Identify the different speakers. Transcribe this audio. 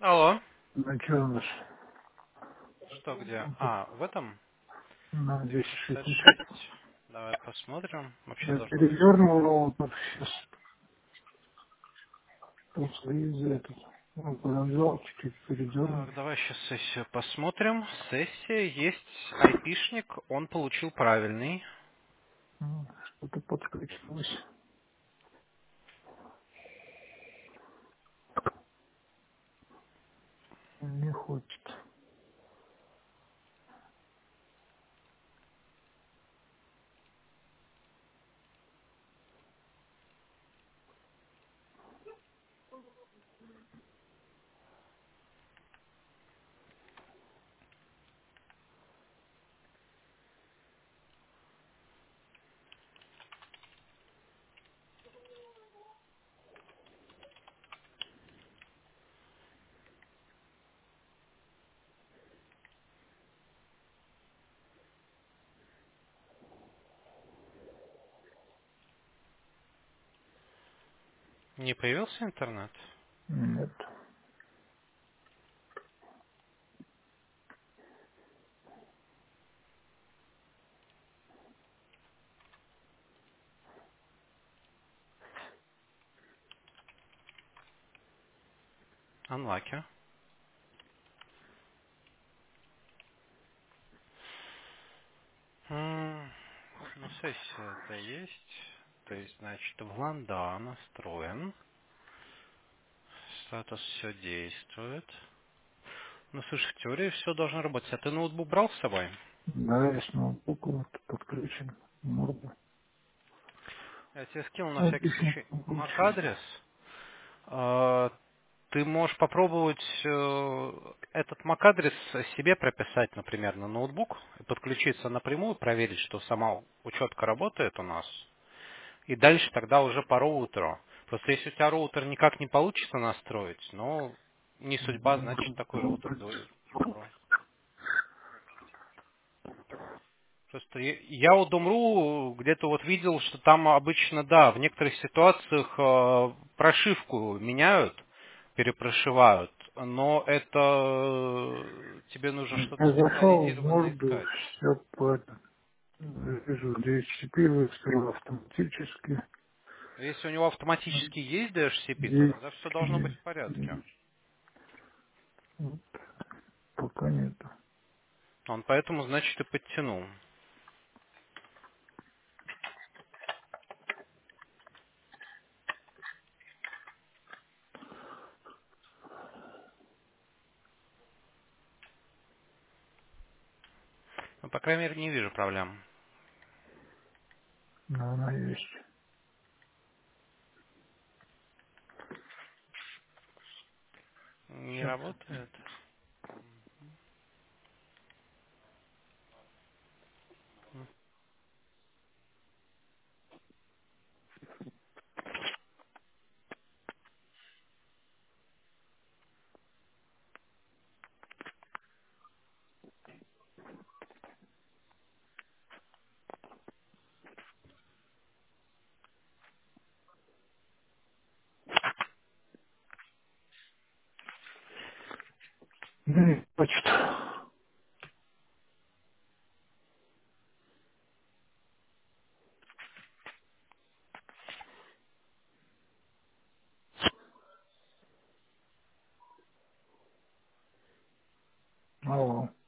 Speaker 1: Алло.
Speaker 2: На что у нас?
Speaker 1: Что где? А, в этом?
Speaker 2: На 260.
Speaker 1: 266. Давай посмотрим. Вообще
Speaker 2: Я
Speaker 1: должно быть.
Speaker 2: передернул вот сейчас после из этого. Он подождал, чуть-чуть передернул.
Speaker 1: Так, давай сейчас сессию посмотрим. Сессия есть айпишник, он получил правильный.
Speaker 2: Что-то подключилось. Не хочет.
Speaker 1: Не появился интернет?
Speaker 2: Нет.
Speaker 1: Unlucky. Ну, сессия это есть. То есть, значит, в ланда настроен. Статус все действует. Ну, слушай, в теории все должно работать. А ты ноутбук брал с собой?
Speaker 2: Да, я с ноутбука вот подключен. Морда.
Speaker 1: Я тебе скинул на всякий
Speaker 2: Обычно
Speaker 1: случай
Speaker 2: подключен.
Speaker 1: MAC-адрес. Ты можешь попробовать этот MAC-адрес себе прописать, например, на ноутбук и подключиться напрямую, проверить, что сама учетка работает у нас. И дальше тогда уже по роутеру. Просто если у тебя роутер никак не получится настроить, ну, не судьба, значит такой роутер добро. Просто я у Думру где-то вот видел, что там обычно, да, в некоторых ситуациях прошивку меняют, перепрошивают, но это тебе нужно что-то
Speaker 2: Я зашел в
Speaker 1: специализированно
Speaker 2: морду,
Speaker 1: искать.
Speaker 2: все по этому. Вижу, DHCP выставил автоматически.
Speaker 1: Если у него автоматически есть DHCP, то
Speaker 2: Есть.
Speaker 1: тогда все должно быть в порядке.
Speaker 2: Вот, пока нет.
Speaker 1: Он поэтому, значит, и подтянул. Ну, по крайней мере, не вижу проблем.
Speaker 2: Но она есть.
Speaker 1: Не
Speaker 2: Сейчас.
Speaker 1: работает.
Speaker 2: Не хочет. Алло.